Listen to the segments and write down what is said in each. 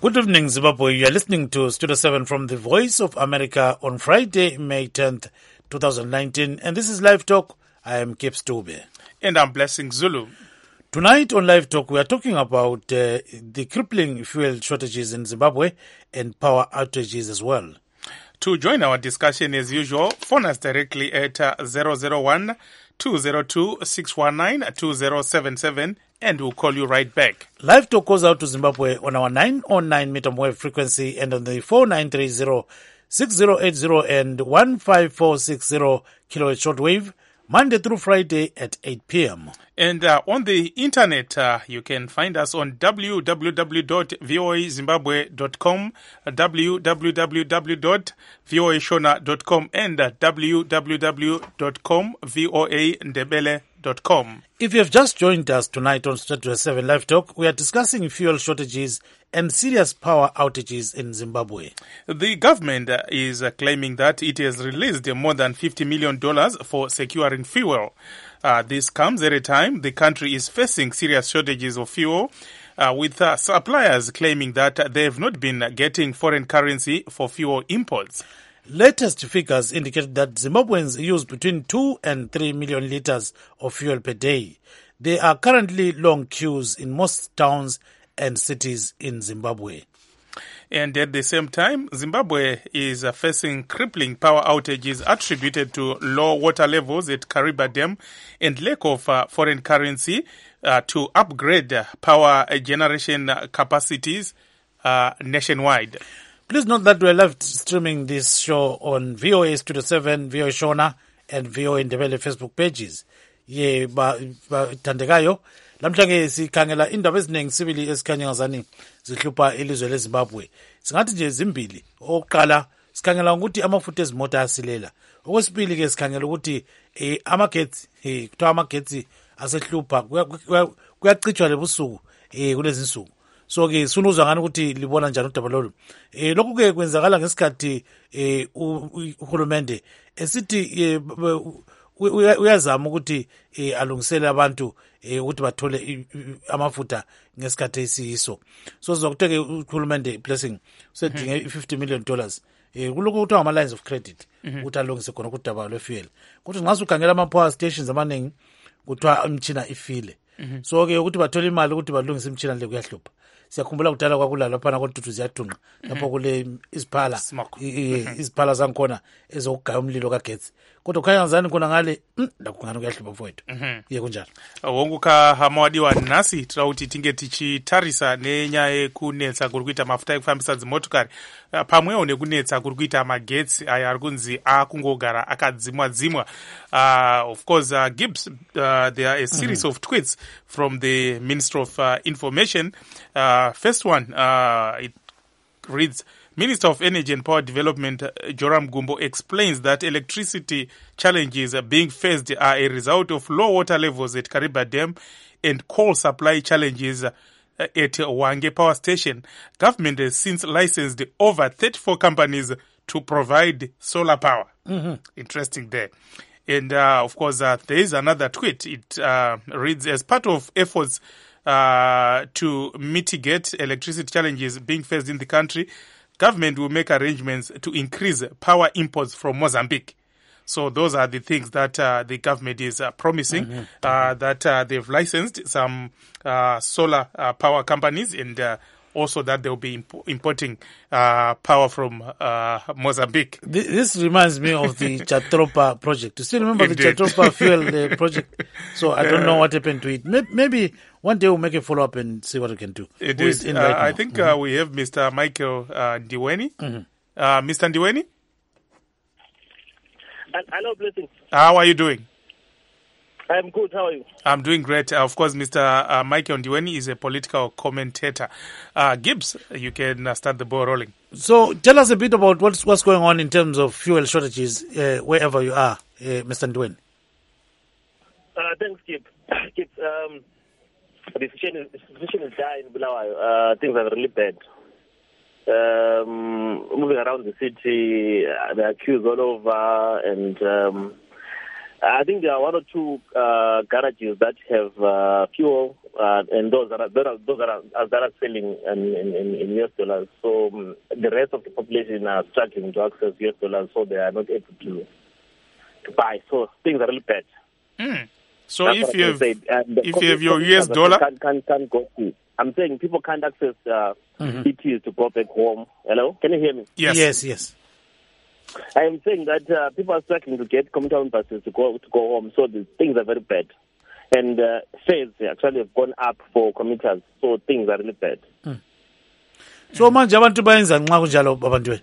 Good evening, Zimbabwe. You are listening to Studio 7 from the Voice of America on Friday, May 10th, 2019. And this is Live Talk. I am Kip Stube. And I'm Blessing Zulu. Tonight on Live Talk, we are talking about the crippling fuel shortages in Zimbabwe and power outages as well. To join our discussion as usual, phone us directly at 001-202-619-2077 and we'll call you right back. Live Talk goes out to Zimbabwe on our 909 meter wave frequency and on the 4930-6080 and 15460 kilohertz shortwave, Monday through Friday at 8 p.m. And on the internet, you can find us on www.voazimbabwe.com, www.voashona.com, and www.comvoandebele.com. If you have just joined us tonight on Studio 7 Live Talk, we are discussing fuel shortages and serious power outages in Zimbabwe. The government is claiming that it has released more than $50 million for securing fuel. This comes at a time the country is facing serious shortages of fuel, with suppliers claiming that they have not been getting foreign currency for fuel imports. Latest figures indicate that Zimbabweans use between 2 and 3 million liters of fuel per day. There are currently long queues in most towns and cities in Zimbabwe. And at the same time, Zimbabwe is facing crippling power outages attributed to low water levels at Kariba Dam and lack of foreign currency to upgrade power generation capacities nationwide. Please note that we're live streaming this show on VOA Studio 7, VOA Shona, and VOA Ndebele Facebook pages. Ye thandekayo, lamhlanje sikhangela indaba eziningi sibili esikhanya ngazani zihlupha ilizwe leZimbabwe. Singathi nje zimbili. Oqala sikhangela ukuthi amafutha ezimota asilela. Okwesibili ke sikhangela ukuthi amagetsi kuthiwa amagetsi asehlupha kuyacitshwa lebusuku kulezi insuku. So ke sunuzwa ngani ukuthi libona njani udaba lolu. Lokhu ke kwenzakala ngesikhathi uhulumende esithi uyazama ukuthi alungisele abantu ukuthi bathole amafutha ngesikhathi esiyiso. So zokuthi ke uhulumende Blessing usedinge $50 million. Kuloko kuthiwa ngama lines of credit ukuthi alungise khona kudaba lwefuel. Kuthi nxa ukhangela ama power stations amaningi kuthiwa imtshina ifile. So ke ukuthi bathole imali ukuthi balungise imtshina le kuyahlupha. Siyakhumbula kudala kwakulala phana kodwa ziyathunqa lapho kule isiphala isiphala zangikhona ezokugaya umlilo kagetsi kodwa kukhanya ngazani khona ngale la kungani kuyahlupha mfowethu kunjalo wonguka hamawadiwa nasi tauti tinge tichitarisa nenyaya yekunetsa kuri kuita mafuta ekufambisa dzimotokari pamwewo nekunetsa kuri kuita magetsi aya ari kunzi akungogara akadzimwa. Of course, Gibbs, there are a series of tweets from the Minister of Information. First one, it reads, Minister of Energy and Power Development Joram Gumbo explains that electricity challenges being faced are a result of low water levels at Kariba Dam and coal supply challenges at Wange Power Station. Government has since licensed over 34 companies to provide solar power. Interesting there. And of course, there is another tweet. It reads, as part of efforts to mitigate electricity challenges being faced in the country, government will make arrangements to increase power imports from Mozambique. So those are the things that the government is promising, that they've licensed some solar power companies and also that they'll be importing power from Mozambique. This reminds me of the Chatropa project. You still remember the Chatropa fuel project? So I don't know what happened to it. Maybe one day we'll make a follow-up and see what we can do. It is. I think we have Mr. Michael Ndiweni. Mr. Ndiweni? Hello, Blessing. How are you doing? I'm good. How are you? I'm doing great. Of course, Mr. Michael Ndiweni is a political commentator. Gibbs, you can start the ball rolling. So tell us a bit about what's going on in terms of fuel shortages wherever you are, Mr. Ndiweni. Thanks, Kip. The situation is dire in Bulawayo. Things are really bad. Moving around the city, there are queues all over, and I think there are one or two garages that have fuel, and those that are selling in US dollars. So the rest of the population are struggling to access US dollars, so they are not able to buy. So things are really bad. So if you have your US dollar, can't go to. I'm saying people can't access ETs to go back home. Hello, can you hear me? Yes. I am saying that people are struggling to get commuter buses to go home, so the things are very bad. And fares actually have gone up for commuters, so things are really bad. So manje abantu bayenza nxa kunjalo abantu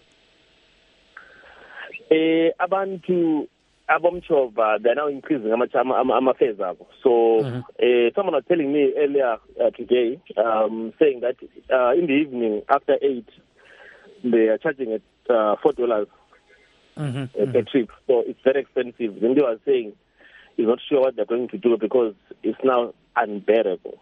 abantu abomchova, they're now increasing ama-fares abo. So someone was telling me earlier today, saying that in the evening after 8, they are charging at $4 per trip. So it's very expensive. Then they were saying he's not sure what they're going to do because it's now unbearable.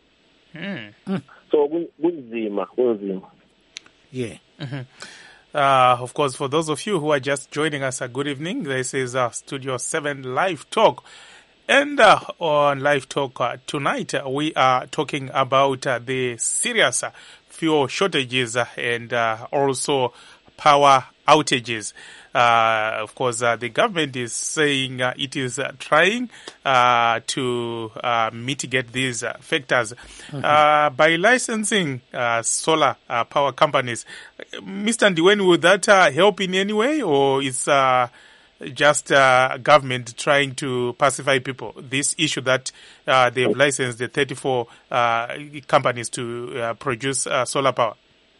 So kunzima. Yeah. Of course, for those of you who are just joining us, good evening. This is Studio 7 Live Talk. And on Live Talk tonight, we are talking about the serious fuel shortages and also power outages. Of course, the government is saying it is trying to mitigate these factors by licensing solar power companies. Mr. Ndiweni, would that help in any way, or is just government trying to pacify people? This issue that they have licensed the 34 companies to produce solar power.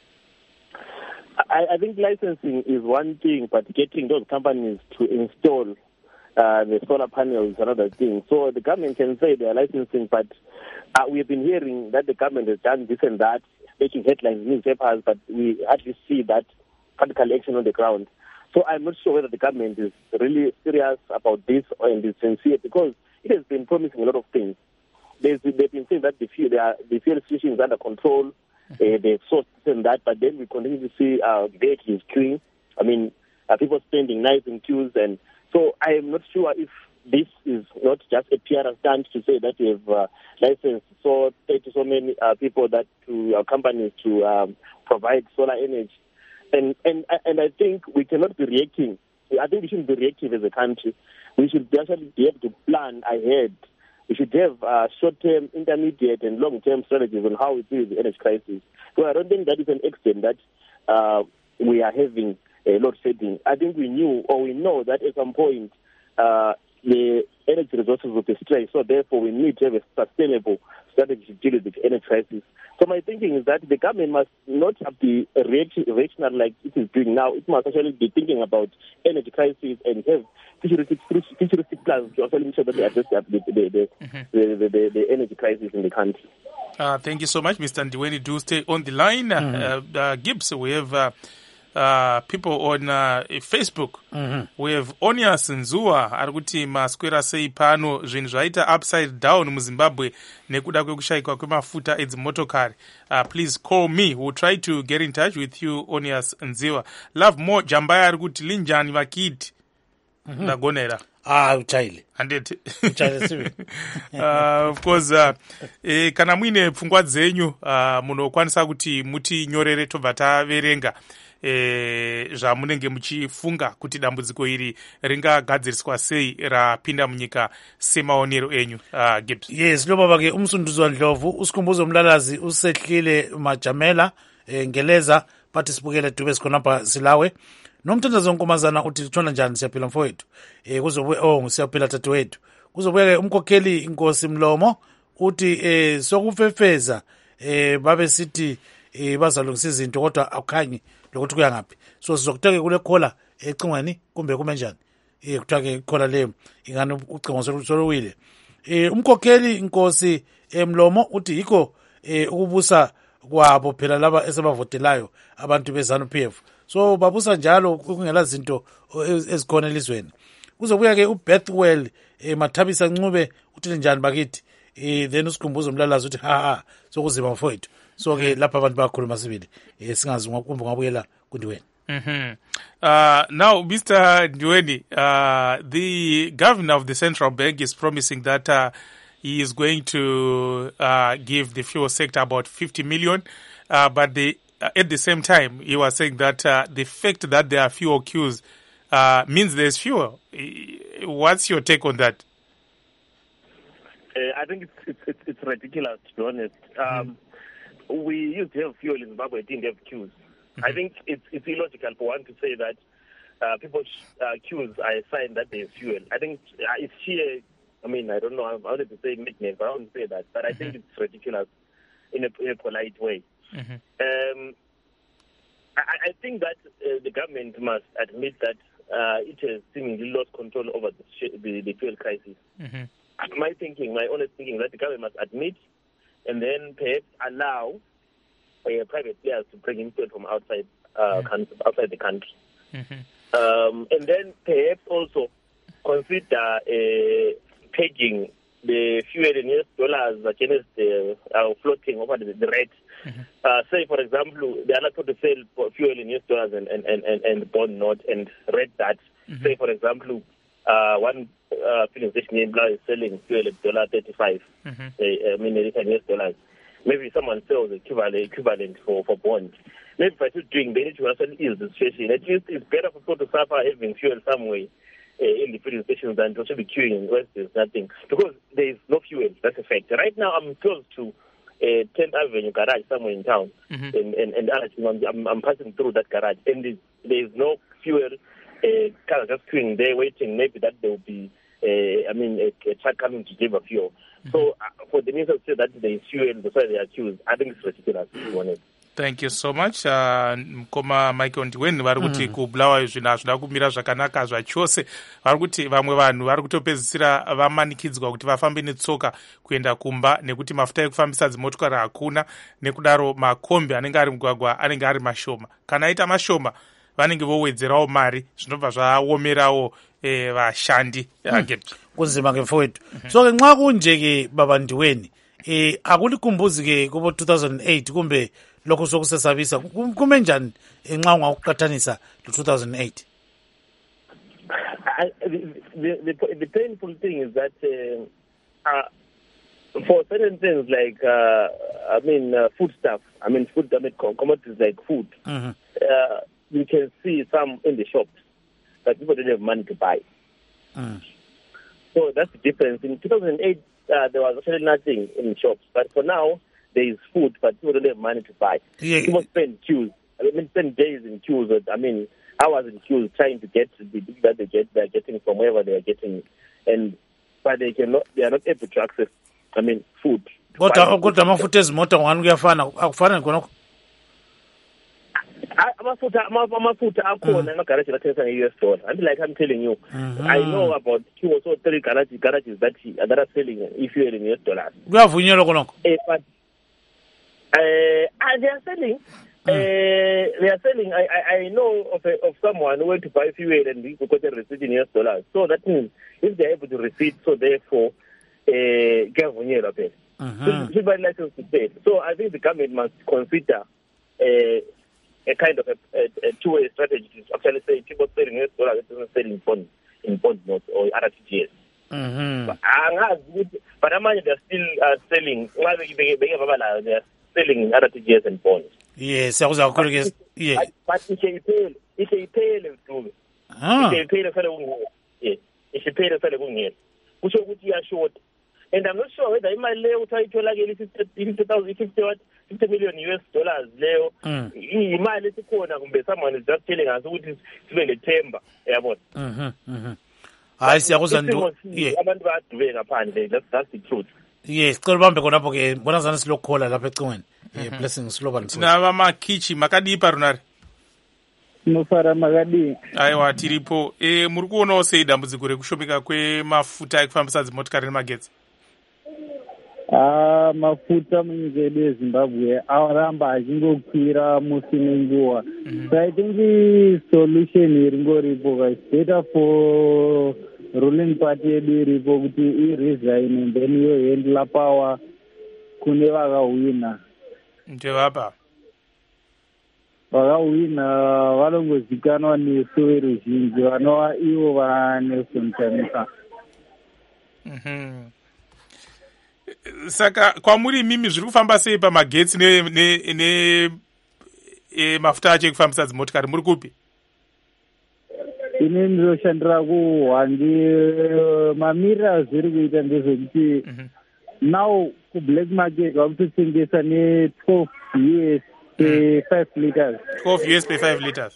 I think licensing is one thing, but getting those companies to install the solar panels is another thing. So the government can say they are licensing, but we have been hearing that the government has done this and that, making headlines in newspapers, but we hardly see that practical action on the ground. So I'm not sure whether the government is really serious about this and is sincere, because it has been promising a lot of things. They've been saying that the fuel situation is under control. They've sourced this and that, but then we continue to see vehicles queuing. I mean, people spending nights in queues, and so I am not sure if this is not just a PR stunt to say that we have licensed so many people that to companies to provide solar energy, and I think we cannot be reacting. I think we shouldn't be reactive as a country. We should actually be able to plan ahead. We should have short-term, intermediate, and long-term strategies on how we deal with the energy crisis. So I don't think that is an extent that we are having a load shedding. I think we know that at some point the energy resources will be stretched. So therefore, we need to have a sustainable strategy to deal with the energy crisis. So my thinking is that the government must not be reactionary like it is doing now. It must actually be thinking about energy crisis and have futuristic plans to actually make sure that they address the energy crisis in the country. Thank you so much, Mr. Ndiweni. Do stay on the line. Gibbs, we have people on Facebook. We have Onias Nzuwa arikuti maswera sei pano zvinhu zvaita upside down muZimbabwe nekuda kwekushayikwa kwemafuta edzimotokari. Please call me. We'll try to get in touch with you, Onias Nzuwa. Love more Jambaya arikuti linjani vakiti ndagonera uchaile handeti uchaile of course kana muine pfungwa dzenyu munokwanisa kuti mutinyorere tobva taverenga zvamunenge muchifunga kuti dambudziko iri ringagadziriswa sei rapinda munyika semaonero enyu. Gibbs. Yes, lobaba-ke umsunduzi Ndlovu usikhumbuzo umlalazi usehlile majamela ngeleza bathi sibukele dube sikhonapha silawe nomthandazo wenkomazana uthi litshona njani siyaphila mfowethu kuzobuye siyaphila tatewethu kuzobuye-ke umkhokheli inkosi Mlomo uthi sokufefeza babe sithi bazalungisa izinto kodwa akukhanyi lokuthi kuya ngaphi. So sizokutake kule khola ecingweni kumbe kume njani kuthiwa-ke khola leyo ingani ucingo soluwile. Umkhokheli inkosi Mlomo uthi yikho ukubusa kwabo phela laba esebavotelayo abantu beZANU-PF. So babusa njalo kungela zinto ezikhona elizweni. Kuzobuya-ke uBethwell Mathabisa Ncube uthi njani bakithi then usikhumbuzo umlalazi uthi sokuzima mfowethu. So ke lapha abantu bakhuluma sibili singazi ngokumbe ngabuyela kuNdiweni. Now, Mr. Ndweni, the governor of the central bank is promising that he is going to give the fuel sector about 50 million, but at the same time, he was saying that the fact that there are fuel queues means there's fuel. What's your take on that? I think it's ridiculous, to be honest. We used to have fuel in Zimbabwe, didn't have queues. I think it's illogical for one to say that people's queues are a sign that there's fuel. I think it's sheer, I mean, I don't know, I wanted to say madness, but I won't say that. But I think it's ridiculous in a polite way. I think that the government must admit that it has seemingly lost control over the fuel crisis. My honest thinking, that the government must admit and then perhaps allow private players to bring in fuel from outside outside the country. And then perhaps also consider pegging the fuel in US dollars against the floating over the rate. Say, for example, they are not going to sell fuel in US dollars and bond note and rate that. Say, for example, one filling station in Blau is selling fuel at $35. In US dollars. Maybe someone sells equivalent for bond. Maybe by doing, they need to actually ease the situation. At least it's better for people to suffer having fuel somewhere in the filling stations than to actually be queuing where there's nothing. Because there is no fuel, that's a fact. Right now, I'm close to 10th Avenue garage somewhere in town. And I'm passing through that garage. And there is no fuel. Cars just queuing there waiting. Maybe that there will be a truck coming to deliver fuel. So for the minister to say that there is fuel, that's why they are accused, I think it's ridiculous. Thank you so much. Mukoma Michael Ndweni vari kuti kubulawayo zvinhu hazvina kumira zvakanaka zvachose. Vari kuti vamwe vanhu vari kutopedzisira vamanikidzwa kuti vafambe netsoka kuenda kumba nekuti mafuta ekufambisa dzimotokari hakuna, nekudaro makombi anenge ari mugwagwa anenge ari mashoma. Kana aita mashoma vanenge vowedzerawo mari, zvinobva zvaomerawo vashandi kunzima ke mfowethu. So ke nxa kunje ke baba Ndweni akulikumbuzi ke kubo 2008 kumbe lokho sokusesabisa kume njani nxa ungakuqathanisa lo-2008? The painful thing is that for certain things like foodstuff, commodities like food, you can see some in the shops that people don't have money to buy. So that's the difference. In 2008, there was actually nothing in the shops, but for now, there is food, but people don't have money to buy. People spend queues. Spend days in queues. Hours in queues trying to get the things that they're getting from wherever they are getting, but they are not able to access. Food. Kodwa amafuta ezimoto ngani kuyafana akufana khonokho? Amafuta akhona emagaraji athengisa nge-US dollar. Like I'm telling you, I know about 2 or 3 garages that are selling fuel in US dollars. Kuyavunyelwa khonokho? But they are selling. They are selling. I know of someone who went to buy fuel and he got a receipt in US dollars. So that means if they are able to receipt, so therefore, kuyavunyelwa phela. Should buy license to sell. So I think the government must consider a kind of a two-way strategy to actually say people selling US dollars, that doesn't sell in bond notes or RTGS. But they're still selling. They are selling in RTGS and bonds. Yes, I was going to yes. But if you pay, if you pay, which are short. And I'm not sure whether in my leo try to like $50 million US dollars leo. Someone is just telling us which is really timber. I see. I was on that's the truth. Yes, kolbambe konapho ke bona zana silokhola lapha ecingweni. Blessings slogan. Na vama kichi makadi parunari. Nofara makadi. Aiwa tiripo. Muri kuonawo sei dambudziko rekushomeka kwemafuta ekufambisa dzimotokari nemagetsi? Mafuta munyika yedu yeZimbabwe aramba achingokwira musi nenguva. So I think the solution iringoripo guys. Better for ruling party yedu iripo kuti i-resign and then yohandla power kune vakahwina. Ndevapa? vakahwina vanongozikanwa nesu veruzhinji vanova ivo vaNelson Chamisa. Saka kwamuri mimi zviri kufamba sei pamagetsi ne mafuta acho ekufambisa dzimotokari muri kupi? Ini ndoshandira kuHwange. Mamiriro zviri kuita ndezvekuti now kublack market vakutotengesa ne12 US per 5 liters. 12 US per 5 liters.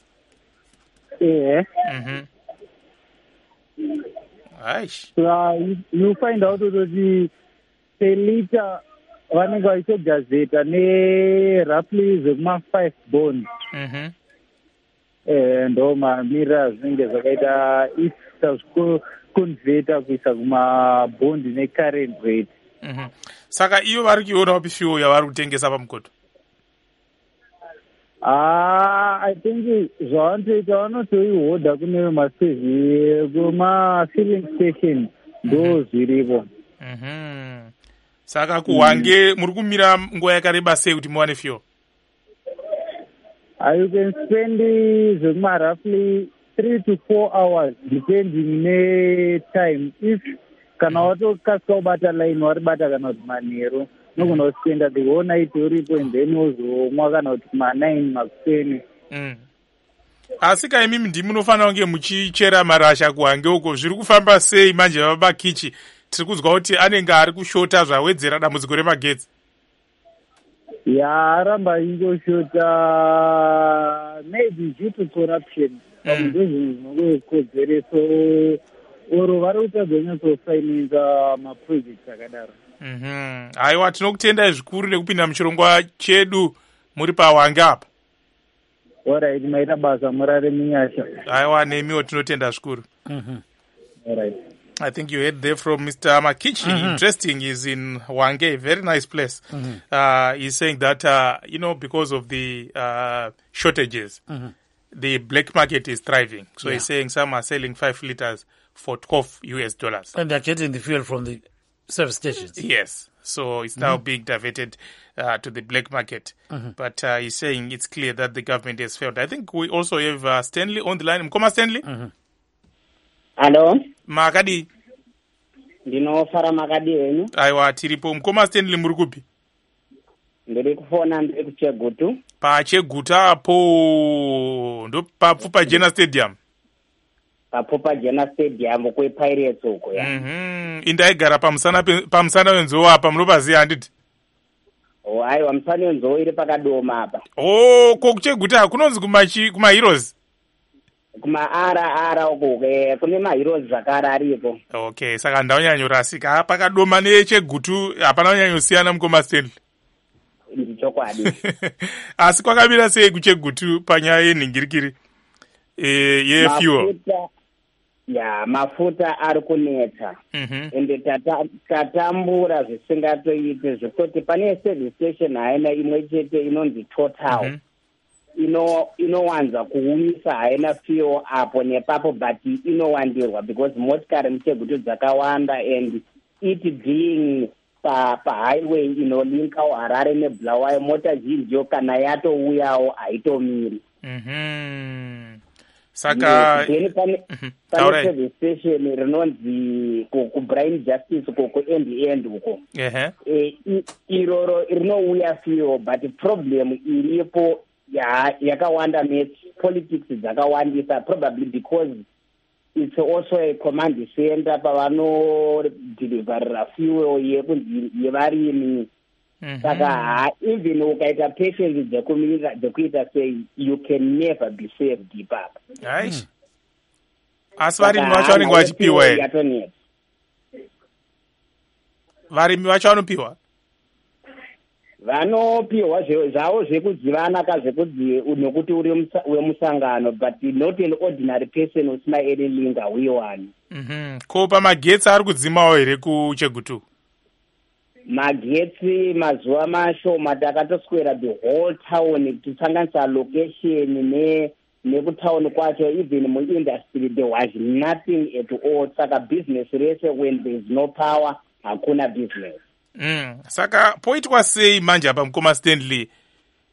Aish. So you find out that per liter vanenge vachitogazeta roughly zvekuma5 bond. Ndo mamiriro zvinenge zvakaita if tazvikonvheta kuisa kumabhondi necurrent rate. Saka iyo vari kuionawo pifuel yavari kutengesa pamukoto? I think zvavanotoita vanotoihodha kune kuma-filling station ndo zviripo. Saka kuHwange muri kumira nguva yakareba sei kuti muwane fuel? You can spend roughly 3 to 4 hours depending time. If kana watokasika kubata line waribata kana kuti manheru nogona kuspenda the whole night uripo and then wozomwa kana kuti kuma9 makuseni. Asi kaimimi ndimi munofanira kunge muchichera marasha kuHwange uko, zviri kufamba sei manje vabakichi? Tiri kuzwa kuti anenge ari kushota zvawedzera dambudziko remagetsi. Aramba ingoshota maybe due to corruption. Ndozvinokozeresa oro vari kutadzanyatsosainisa maprojekti akadaro. Aiwa, tinokutendai zvikuru nekupinda muchirongwa chedu muri paHwange apa. Alright, maita basa murare munyasha. Aiwa, nemiwo tinotenda zvikuru. Alright. I think you heard there from Mr. Makichi. Interesting, he's in Hwange, very nice place. He's saying that, because of the shortages, the black market is thriving. So he's saying some are selling 5 liters for $12 US. And they're getting the fuel from the service stations. Yes. So it's now being diverted to the black market. But he's saying it's clear that the government has failed. I think we also have Stanley on the line. Mkoma Stanley? Hello? Makadi? Ndinofara makadi wenyu. Aiwa, tiripo. Mkoma Stanley muri kupi? Ndiri kufona ndiri kuChegutu. PaChegutu apo ndo papo paJena Stadium. Papo paJena Stadium kwePirates uko ya. Indaigara pamusana wenzoo apa munopaziya handiti? Aiwa, musana wenzoo iri pakadoma apa. KokuChegutu kunonzi kumaHeroes? Kuma uko kune maHeroes zvakare aripo. Okay, saka ndaunyanyorasika pakadoma neChegutu hapana unyanyosiyana Mukoma Stanley. Ndichokwadi. Asi kwakamira sei kuChegutu panyaya yenhingirikiri yefuel? Mafuta ari kunetsa. Ende tatambura zvisingatoite zvekuti pane service station haina imwe chete inonzi Total. Inowanza kuuyisa haina fuel apo nepapo, but inowandirwa because motikari muChegutu dzakawanda, and it being pahighway inolinka Harare neBulawayo, mota zhinji kana yatouyawo haitomiri. Saka pane service station rinonzi kuBrain Justice uko end uko. Iroro rinouya fuel, but problem iripo yakawanda politics dzakawandisa, probably because it's also a command center pavanodeliverera fuel yevarimi. Saka even ukaita patience dzekuita sei, you can never be saved ipapa. Asi varimi vacho vanenge vachipiwa here? Varimi vacho vanopiwa? Vanopiwa zvavo zvekudzivana kazvekudzi nokuti uri wemusangano, but not an ordinary person usina any link hauiwani. Ko pamagetsi ari kudzimawo here kuChegutu? Magetsi mazuva mashoma takatoswera the whole town tichisanganisa location nekutauni kwacho, even muindustry there was nothing at all. Saka business rese, when there is no power hakuna business. Saka poitwa sei manje apa Mukoma Stanley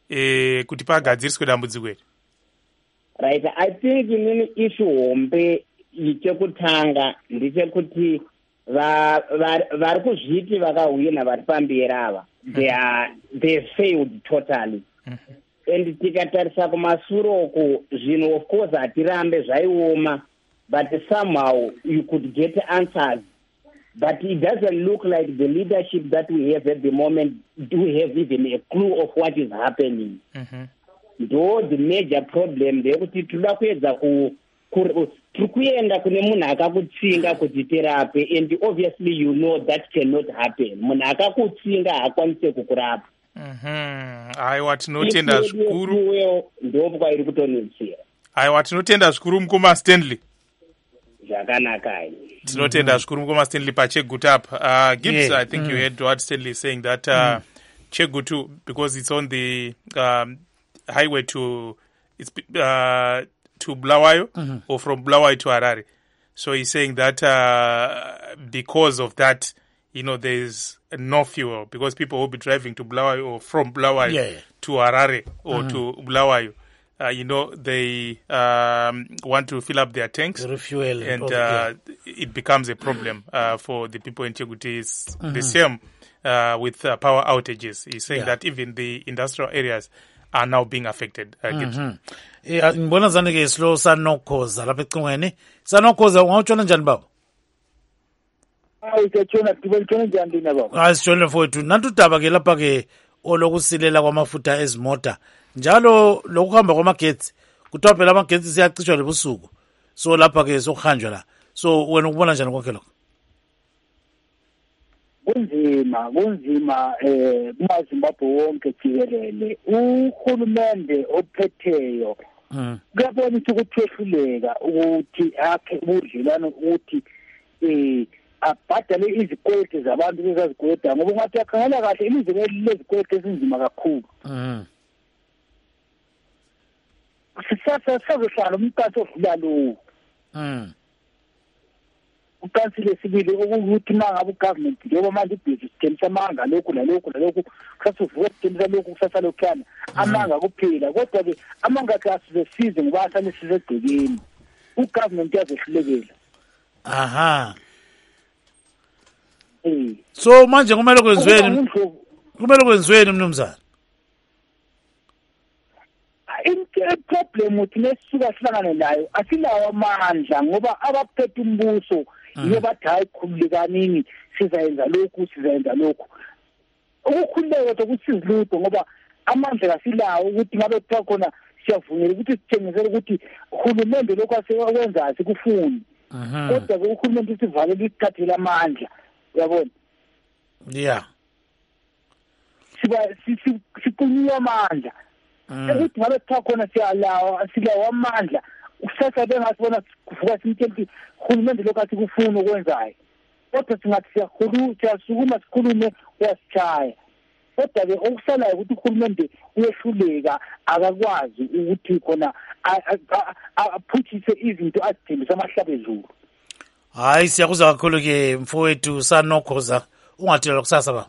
kuti pagadziriswe dambudziko iri? Right, I think inini issue hombe chekutanga ndechekuti vari kuzviti vakahwina vari pamberi ava they failed totally. And tikatarisa kumasuro uku zvinhu of course hatirambe zvaioma, but somehow you could get answers, but it doesn't look like the leadership that we have at the moment do have even a clue of what is happening. Though the major problem ndeyekuti tinoda kuedza tiri kuenda kune munhu akakutsinga kuti tirape, and obviously you know that cannot happen. Munhu akakutsinga haakwanise kukurapa. Aiwa, tinotenda zvikuru. Ndopwa iri kutonetsera. Aiwa, tinotenda zvikuru mukoma Stanley. Zvakanaka. Tinotenda zvikuru mukoma Stanley paChegutapa. Gibbs, I think you heard what Stanley is saying, that Chegutu, because it's on the highway to Bulawayo, or from Bulawayo to Harare. So he's saying that because of that, there's no fuel, because people will be driving to Bulawayo or from Bulawayo to Harare or to Bulawayo. They want to fill up their tanks, refuel, and it becomes a problem for the people in Chegutu. It's the same with power outages. He's saying that even the industrial areas are now being affected. Ngibona zani ke slow Sanokhoza lapha ecingweni. Sanokhoza ungawutshona njani baba? Ngitshona njani na baba? Sitshone mfowethu, nanti udaba ke lapha ke olokusilela kwamafutha ezimota. Njalo lokuhamba kwamagetsi, kuthiwa phela amagetsi siyacishwa lebusuku. So lapha ke sokuhanjwa la. So wena ukubona njani konke lokho? Kunzima kumaZimbabwe wonke jikelele. Uhulumende ophetheyo kuyabonisa ukuthi ehluleka ukuthi akhe ubudlelwano ukuthi abhadale izikweletu zabantu bezazikweleta, ngoba ungathi akhangela kahle ilizwe lezikweletu ezinzima kakhulu. Sazohlala umqansi odlula lowo. Uqansi lesibili ukuthi mangabe ugovernment njengoba manje ibhizi sithemisa amanga lokhu nalokhu kusasuvuka sithemisa lokhu kusasa lokhana amanga kuphela, kodwa-ke amanga akhe asizesize ngoba asale sisegcekeni. Ugovernment yazehlulekela. So manje kumele kwenziweni mnumzana? Problem uthi nesisuka sihlangane nayo asilawo amandla, ngoba abaphethe umbuso yibo bathi hayi khululekanini sizayenza lokhu. Ukukhululeka ukuthi sizilutho, ngoba amandla kasilawo ukuthi ngabe kuthiwa khona siyavunyela ukuthi sithengisele ukuthi uhulumende lokhu asekwenza sikufuni. Kodwa-ke uhulumende usivalele isikhathela amandla, uyabona? Siqunyiwe amandla. Ukuthi ngabe kuthiwa khona silawo amandla, kusasa bengasibona kuvuka simtshela uhulumende lokhu asikufuni ukwenzayo. Kodwa singathi siyasukuma sikhulume uyasitshaya. Kodwa-ke okusalayo ukuthi uhulumende uyehluleka, akakwazi ukuthi khona aphuthise izinto azithembisa amahlabezulu. Hayi, siyakuza kakhulu-ke mfowethu Sanokhoza, ungathela kusasa ba.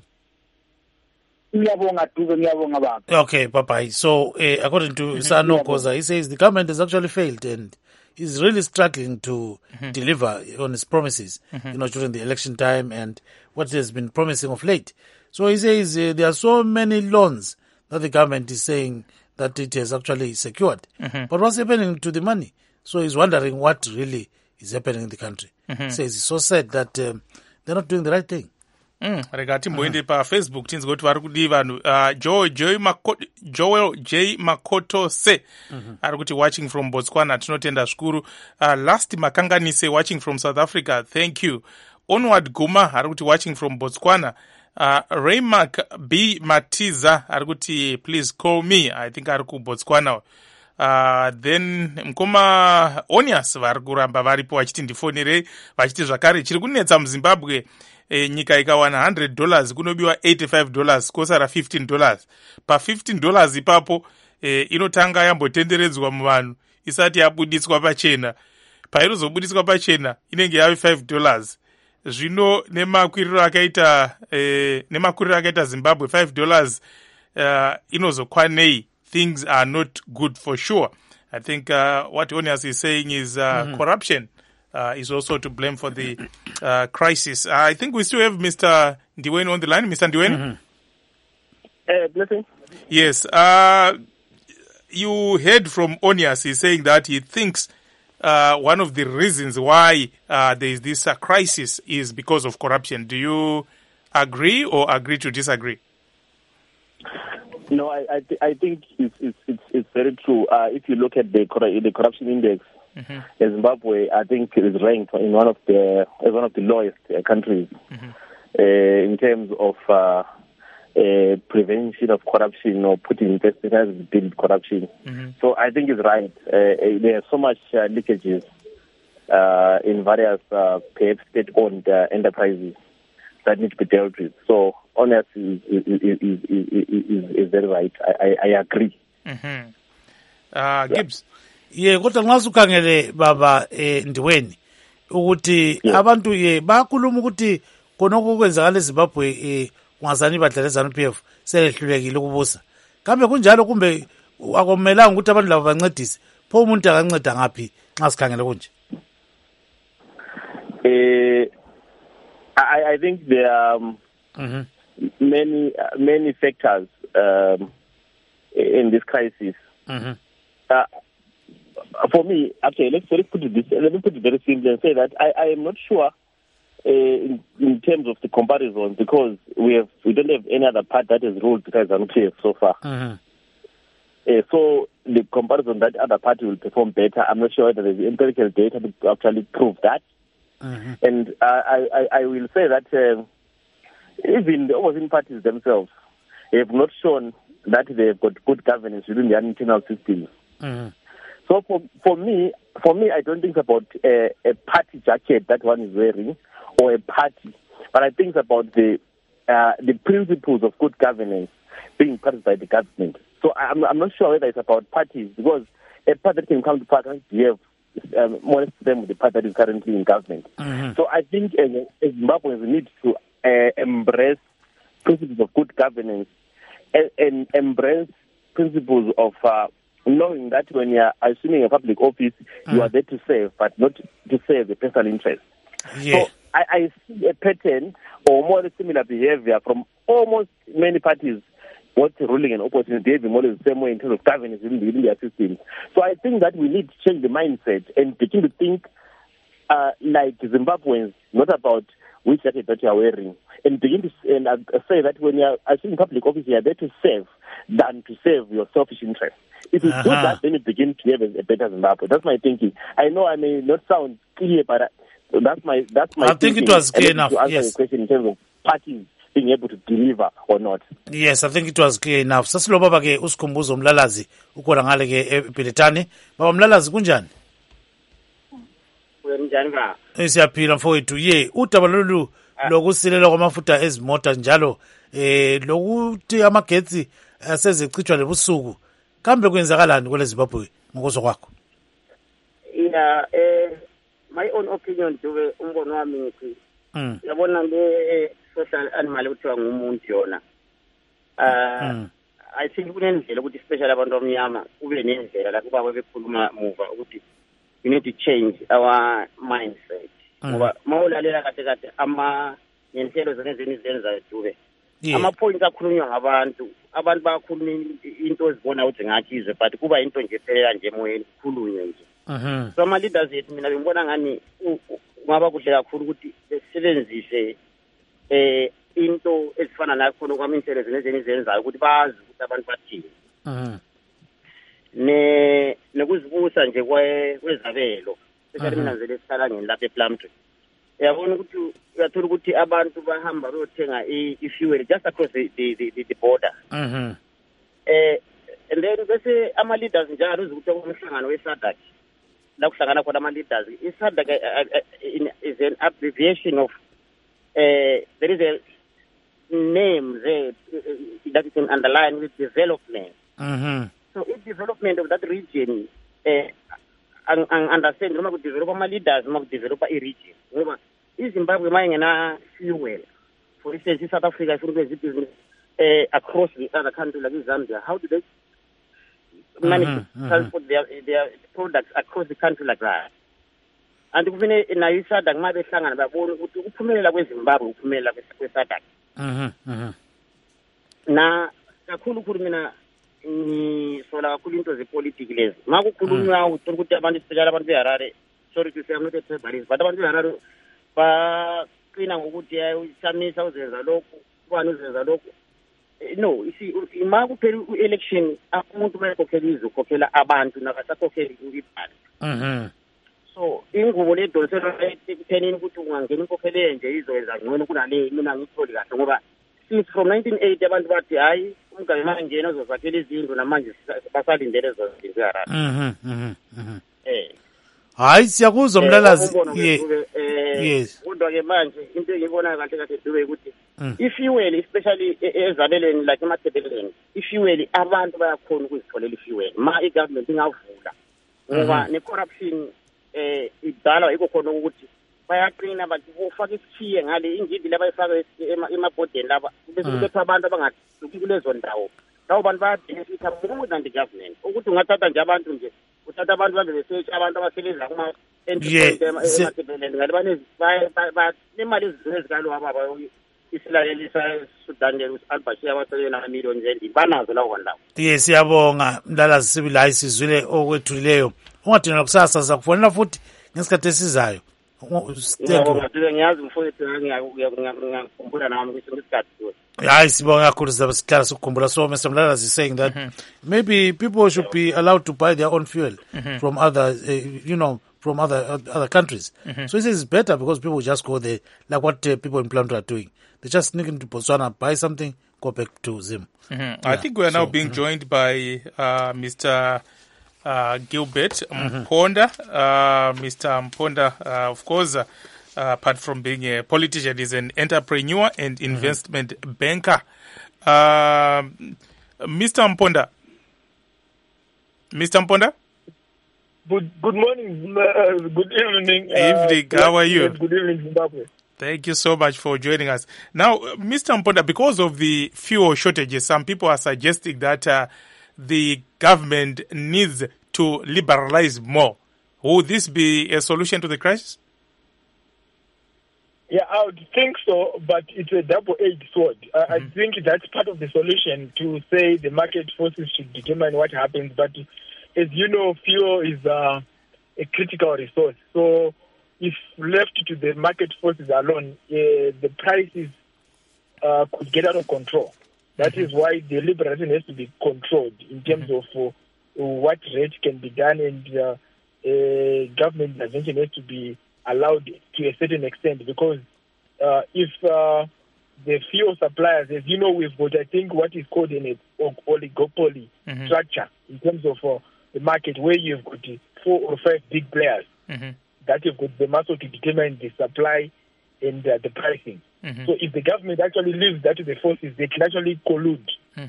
Ngiyabonga baba. Okay, bye-bye. So, according to Sanokhoza, he says the government has actually failed and is really struggling to deliver on its promises, during the election time and what it has been promising of late. So he says there are so many loans that the government is saying that it has actually secured. But what's happening to the money? So he's wondering what really is happening in the country. He says it's so sad that they're not doing the right thing. Rega timboende paFacebook tinzi kuti vari kudi vanhu Joel J Makoto se ari kuti watching from Botswana, tinotenda zvikuru. Last Makanganise watching from South Africa, thank you. Onward Guma ari kuti watching from Botswana. Raymark B Matiza ari kuti please call me, I think ari ku Botswana. Then mkoma Onias vari kuramba varipo vachiti ndifonere vachiti zvakare chiri kunetsa muZimbabwe. Nyika ikawana $100 kunobiwa $85 kosara $15. Pa $15 ipapo inotanga yambotenderedzwa muvanhu isati yabudiswa pachena. Painozobudiswa pachena inenge yave $5. Zvino nemakwiriro akaita Zimbabwe $5 inozokwanei, things are not good for sure. I think what Onias is saying is corruption is also to blame for the crisis. I think we still have Mr. Ndiweni on the line. Mr. Ndiweni? Blessing? Yes. You heard from Onias. He's saying that he thinks one of the reasons why there is this crisis is because of corruption. Do you agree or agree to disagree? No, I think it's very true. If you look at the corruption index, Zimbabwe, I think, is ranked in one of the lowest countries in terms of prevention of corruption or putting investigators to deal with corruption. So I think it's right. There are so much leakages in various perhaps state-owned enterprises that need to be dealt with. So honestly, is very right. I agree. Gibbs. Kodwa nxa usukhangele baba Ndiweni ukuthi abantu bakhuluma ukuthi konke kwenzakala eZimbabwe ungazani badlala eZANU-PF selehlulekile ukubusa. Kambe kunjalo kumbe akumelanga ukuthi abantu laba bancedise? Pho umuntu akanceda ngaphi nxa sikhangele kunje? I think there are many factors in this crisis. For me, okay, let me put it very simply and say that I am not sure in terms of the comparison, because we don't have any other part that has ruled besides ZANU-PF so far. So the comparison that other party will perform better, I'm not sure whether there's empirical data to actually prove that. And I will say that even the opposition parties themselves have not shown that they've got good governance within their internal systems. So for me, I don't think about a party jacket that one is wearing or a party, but I think about the principles of good governance being practiced by the government. So I'm not sure whether it's about parties, because a party that can come to power can behave more or less the same with the party that is currently in government. So I think Zimbabweans need to embrace principles of good governance and embrace principles of knowing that when you are assuming a public office, you are there to serve, but not to serve the personal interest. So I see a pattern or more similar behavior from almost many parties, both ruling and opposition, behaving more the same way in terms of governance within their systems. So I think that we need to change the mindset and begin to think like Zimbabweans, not about which jacket that you are wearing, and begin to say that when you are assuming public office, you are there to serve than to serve your selfish interest. If you do that, then you begin to have a better Zimbabwe. That's my thinking. I know I may not sound clear, but that's my I think it was clear enough. To answer the question in terms of parties being able to deliver or not. Yes, I think it was clear enough. Sasilo baba ke usikhumbuzo Mlalazi ukona ngale ke eBhelethani. Baba Mlalazi kunjani? Kunjani ba? Siyaphila mfowethu. Udaba lolu lokusilela kwamafutha ezimota njalo lokuthi amagetsi asezicithwa lebusuku. Kambe kwenzakalani kwele Zimbabwe ngokuzwa kwakho? Yeah, my own opinion duwe umbono wami ngithi yabona le social animal uthiwa ngumuntu yona. I think kunendlela ukuthi especially abantu abamnyama kube nendlela la kuba bekhuluma muva ukuthi we need to change our mindset. Ngoba mawulalela kahle ngenhlelo zenezeni izenza duwe. Ama-points akhulunywa ngabantu, abantu bayakhuluma into ezibona ukuthi ngathi izwe, but kuba into nje phela nje emoyeni kukhulunywe nje. So ama-leaders yethu mina bengibona ngani kungaba kuhle kakhulu ukuthi besebenzise into ezifana nakhona kwama-inhlelo zenezeni izenzayo ukuthi bazi ukuthi abantu bathini. Nokuzibusa nje kwezabelo, especially mina nje lesihalangeni lapha ePlumtree. Uyabona ukuthi uyathola ukuthi abantu bahamba bayothenga i-fuel just across the border. And then bese ama-leaders njalo uzukuthi umhlangano we-SADC la kuhlangana khona ama-leaders. I-SADC is an abbreviation of there is a name there that you can underline with development. So if development of that region understand noma kudevelopa ama-leaders noma kudevelopa i-region, ngoba iZimbabwe mayingena fuel, for instance, iSouth Africa ifuna ukwenza ibhizinisi across the other country like Zambia, how do they manage to transport their products across the country like that? And kufine nayo iSADC uma behlangana babona ukuthi ukuphumelela kweZimbabwe ukuphumelela kweSADC. Na kakhulu mina ngisola kakhulu into zepolitiki lezi. Uma kukhulunywa ukuthi abantu especially abantu beHarare, sorry to say I'm not a tribalist, but abantu beHarare baqina ngokuthi uyamisa uzenza lokhu, ubani uzenza lokhu. No, you see, uma kuphela election umuntu bayekhokhela izokhokhela abantu nakasakhokhela imali. So ingubo ledoliselwa ekuthenini ukuthi ungangena inkokhelo nje izoyenza ngcono kunale mina ngitholi kahle ngoba since from 1980 abantu bathi hayi umgaba manje ozozakhela izindlu namanje basalindele ezo zinto eHarare. Hayi siyakuzwa Mlalazi. Yes. Kodwa ke manje into engibona kahle Dube ukuthi ifuel especially ezabeleni like emathebeleni ifuel abantu bayakhona ukuzitholela ifuel ma igovernment ingavula ngoba necorruption idala yiko khona ukuthi bayaqina bathi ufaka isithiye ngale ingidi labayifaka emabhodeni laba bese kuphethe abantu abangasuki kulezo ndawo lawo bantu bayadinga more than the government ukuthi ungathatha nje abantu nje uthatha abantu babe besearch abantu abasebenza kuma emathebeleni ngale banemali ezikalo ababa isilalelisa Sudan Al-Bashir abasebenza millions endi banazo lawo ndawo. Yes siyabonga Mlalazi sibili hayi sizwile okwethulileyo. Ungadinga kusasa sizakufonela futhi ngesikhathi esizayo. Ngiyazi mfowethu ngiyakukhumbula nami ngesikhathi. Hayi sibonga kakhulu sizabe sihlala sikukhumbula. So Mr. Mlalazi is saying that maybe people should be allowed to buy their own fuel from other from other countries. So he says it's better because people just go there like what people in Plantu are doing. They just sneak into Botswana, buy something, go back to Zim. I think we are now being joined by Mr. Gilbert Mponda. Mr. Mponda, of course, apart from being a politician, is an entrepreneur and investment banker. Mr. Mponda? Good morning, good evening. Evening, how are you? Good evening, Zimbabwe. Thank you so much for joining us. Now, Mr. Mponda, because of the fuel shortages, some people are suggesting that the government needs to liberalize more. Would this be a solution to the crisis? Yeah, I would think so, but it's a double-edged sword. I think that's part of the solution to say the market forces should determine what happens. But as you know, fuel is a critical resource. So if left to the market forces alone, the prices could get out of control. That is why the liberalization has to be controlled in terms of what rate can be done, and government intervention has to be allowed to a certain extent, because if the fuel suppliers, as you know, we've got, I think, what is called an oligopoly structure in terms of the market, where you've got 4 or 5 big players that have got the muscle to determine the supply and the pricing. So if the government actually leaves that to the forces, they can actually collude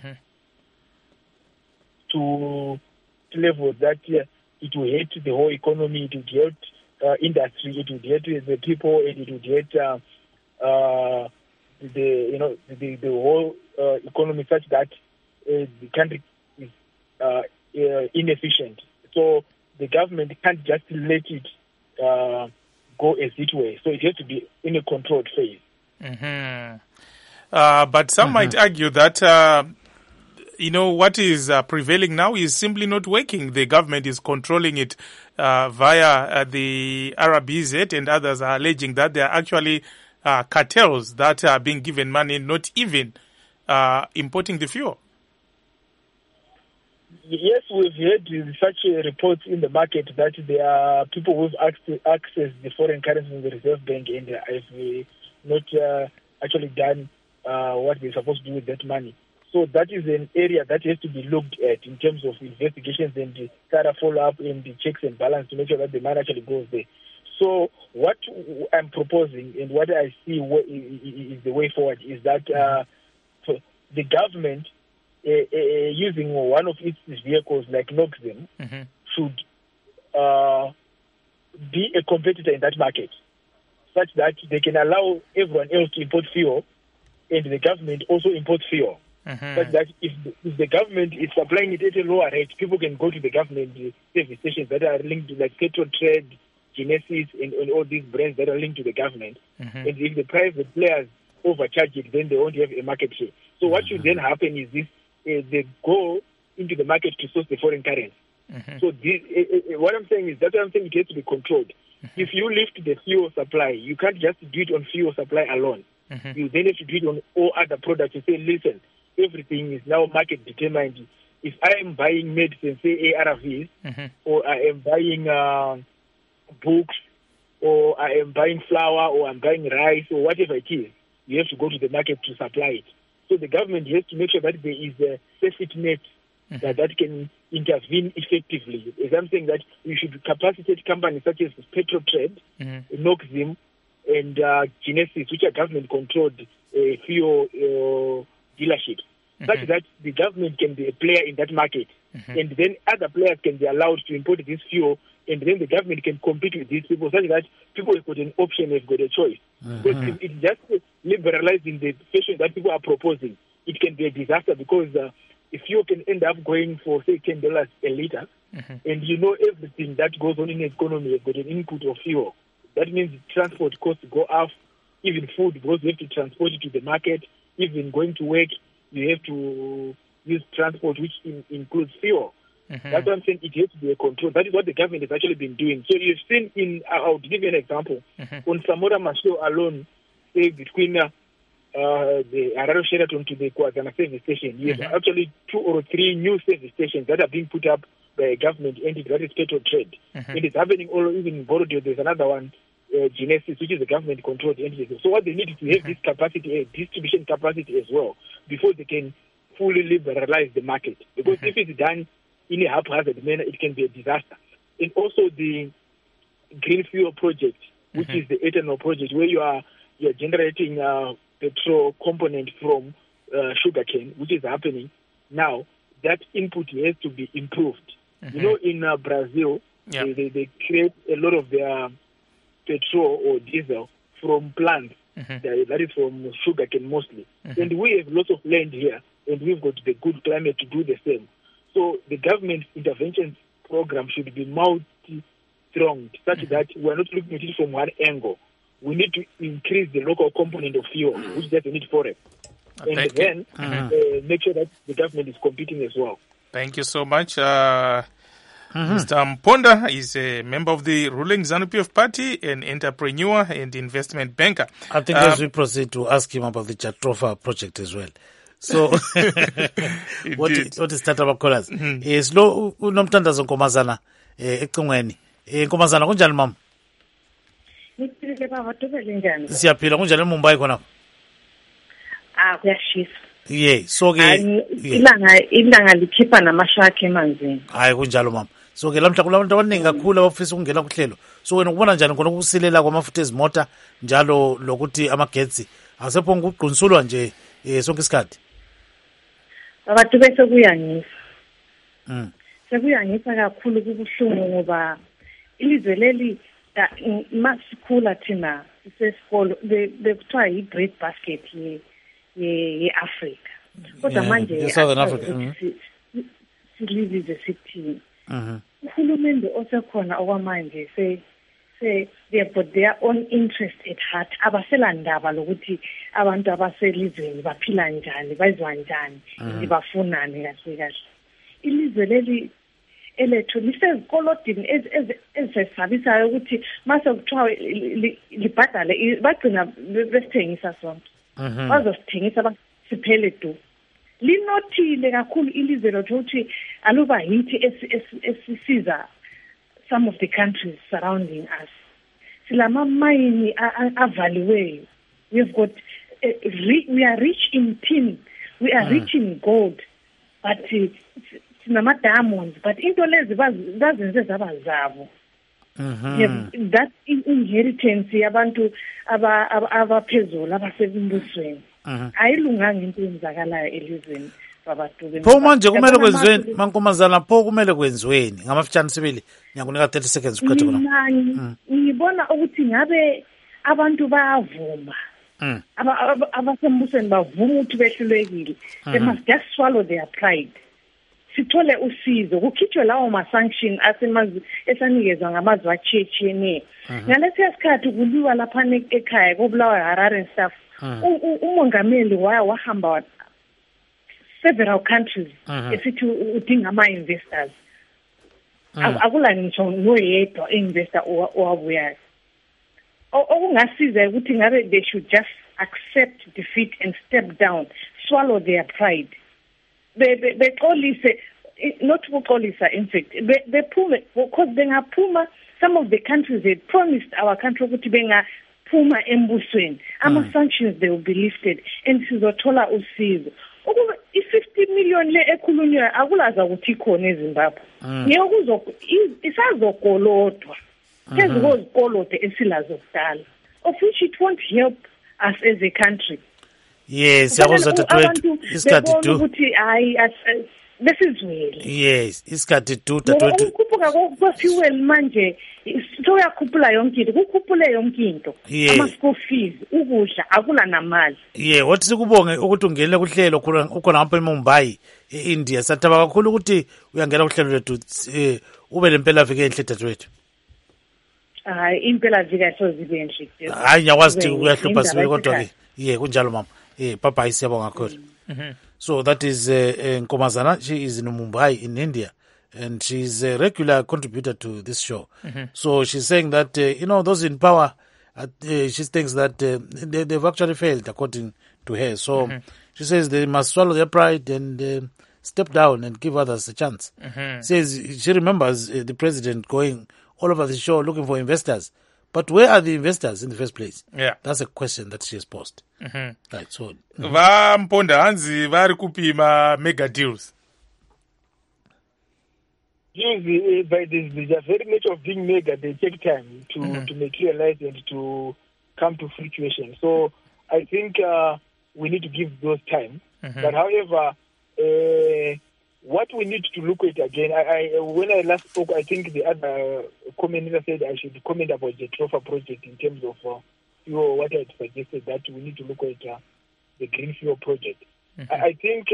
to level that it will hurt the whole economy, it will hurt industry, it will hurt the people, and it will hurt the whole economy, such that the country is inefficient. So the government can't just let it go as it were. So it has to be in a controlled phase. But some might argue that what is prevailing now is simply not working. The government is controlling it via the RBZ, and others are alleging that there are actually cartels that are being given money, not even importing the fuel. Yes, we've heard such reports in the market that there are people who've accessed the foreign currency in the Reserve Bank and have not actually done what they're supposed to do with that money. So that is an area that has to be looked at in terms of investigations and thorough follow-up and the checks and balance to make sure that the money actually goes there. So what I'm proposing and what I see is the way forward is that the government, using one of its vehicles like Noxem, should be a competitor in that market, such that they can allow everyone else to import fuel, and the government also import fuel. But that if the government is supplying it at a lower rate, people can go to the government service stations that are linked to like Petro Trade, Genesis, and all these brands that are linked to the government. And if the private players overcharge it, then they won't have a market share. So what should then happen is this: they go into the market to source the foreign currency. So what I'm saying is, that's what I'm saying, it has to be controlled. If you lift the fuel supply, you can't just do it on fuel supply alone. You then have to do it on all other products. You say, listen, everything is now market determined. If I am buying medicine, say ARVs, or I am buying books, or I am buying flour, or I'm buying rice, or whatever it is, you have to go to the market to supply it. So the government has to make sure that there is a safety net that can intervene effectively. As I'm saying, that we should capacitate companies such as Petro Trade, Noxim, and Genesis, which are government-controlled fuel dealerships, such that the government can be a player in that market, and then other players can be allowed to import this fuel, and then the government can compete with these people, such that people have got an option, have got a choice. Because if it's just liberalizing the fashion that people are proposing, it can be a disaster, because if fuel can end up going for, say, $10 a liter, and you know everything that goes on in the economy has got an input of fuel. That means transport costs go up, even food, because you have to transport it to the market. Even going to work, you have to use transport, which includes fuel. That's what I'm saying, it has to be a control. That is what the government has actually been doing. So you've seen I'll give you an example. On Samora Machel alone, say between the Harare Sheraton to the Kwazana service station, you have actually 2 or 3 new service stations that are being put up by a government entity, that is Petro Trade. It is happening all even in Borodeo. There's another one, Genesis, which is a government-controlled entity. So what they need is to have this capacity, distribution capacity as well, before they can fully liberalize the market. Because if it's done in a haphazard manner, it can be a disaster. And also the green fuel project, which is the ethanol project, where you're generating petrol component from sugarcane, which is happening now. That input has to be improved. You know, in Brazil, they create a lot of their petrol or diesel from plants, that is from sugarcane mostly. And we have lots of land here, and we've got the good climate to do the same. So the government intervention program should be multi-pronged, such that we're not looking at it from one angle. We need to increase the local component of fuel, which doesn't need forex. And then make sure that the government is competing as well. Thank you so much. Mr. Mponda is a member of the ruling ZANU-PF party, an entrepreneur and investment banker. I think as we proceed to ask him about the Jatrofa project as well. So, what is Tataba Callers? Is lo unomtandazo Nkomazana, econgweni. Nkomazana, kunjani mama? Siyaphila, kunjani eMumbai khona? Kuyashisa. Yeah, so ke ilanga likhipha namashakhe emanzini. Hayi kunjalo mama. So ke lamhla kulabantu abaningi kakhulu abafisa ukungena kuhlelo. So wena ubona njani khona ukusilela kwamafutha ezimota njalo lokuthi amagetsi asephonga ukugqunsulwa nje sonke isikhathi? Abantu bese kuyangisa. Sekuyangisa kakhulu kubuhlungu ngoba ilizwe leli masikhula thina sisesikolo bekuthiwa yi-bread basket ye-Africa. Kodwa manje Southern Africa silize sithini. Uhulumende osekhona okwamanje they've got their own interest at heart. Abasela ndaba lokuthi abantu abaselizweni baphila njani, bazwa njani, bafunani kahle kahle. Ilizwe leli elethu lisezikolodini ezisabisayo ukuthi mase kuthiwa libhadale bagcina besithengisa sonke. Bazosithengisa basiphele du. Linothile kakhulu ilizwe lethu ukuthi aluba yithi esisiza some of the countries surrounding us. Silama mine avaliweyo. We've got we are rich in tin, we are rich in gold, but sinama diamonds, but into lezi bazenze zaba zabo. That inheritance yabantu abaphezulu abasebembusweni. Ayilunganga into yenzakalayo elizweni babantu. Pho manje kumele kwenziweni mankomazana, pho kumele kwenziweni ngamafitshane sibili ngiyakunika 30 seconds ukhethe khona. Ngibona ukuthi ngabe abantu bayavuma abasembusweni bavuma ukuthi behlulekile. They must just swallow their pride. Sithole usizo kukhitshwe lawo ma-sanction esanikezwa ngamazwe atshiyetshiyeneyo. Ngalesiya sikhathi kuliwa lapha ekhaya kobulawa Harare and stuff. Umongameli wahamba several countries esithi udinga ama-investors. Akula ngisho noyedwa investor owabuyayo. Okungasiza ukuthi ngabe they should just accept defeat and step down, swallow their pride. Beqolise, not ukuqolisa in fact, bephume because bengaphuma, some of the countries had promised our country ukuthi bengaphuma embusweni. Ama-sanctions they will be lifted and sizothola usizo. Ukuba i-50 million le ekhulunywa akulaza ukuthi ikhona eZimbabwe. Isazokolodwa. Phezu kozikolodo esilazo kudala. Of which it won't help us as a country. Yes, abantu isikhathi ukuthi hayi besizwele. Yes, isikhathi ukukhuphuka kwe-fuel manje soyakhuphula yonke into, kukhuphule yonke into. Ama-school fees, ukudla akula namali. Wathi sikubonge ukuthi ungene kuhlelo ukhona ngapha eMumbai eIndia. Sathaba kakhulu ukuthi uyangena kuhlelo lethu ube lempela viki enhle dadewethu. Hayi impela viki asozibe enhle. Hayi nyakwazi ukuthi kuyahlupha sibe kodwa ke kunjalo mama. Papa siyabonga kakhulu. So that is Nkomazana. She is in Mumbai in India and she's a regular contributor to this show. So she's saying that those in power, she thinks that they've actually failed according to her. So she says they must swallow their pride and step down and give others a chance. Says she remembers the president going all over the show looking for investors. But where are the investors in the first place? That's a question that she has posed. Right, so Vamponda hanzi vari kupima mega deals. Usually, by this, the very nature of being mega, they take time to materialize and to come to fruition. So I think we need to give those time. But however, what we need to look at again, when I last spoke, I think the other commentator said I should comment about the Trofa project in terms of what I had suggested, that we need to look at the Greenfield project. I think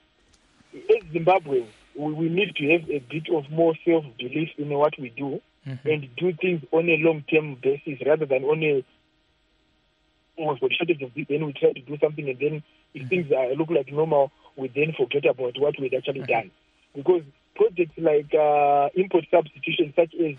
as Zimbabwe, we need to have a bit of more self-belief in what we do and do things on a long-term basis rather than on a for the shortage of this, then we try to do something and then if things look like normal, we then forget about what we'd actually done. Because projects like import substitution, such as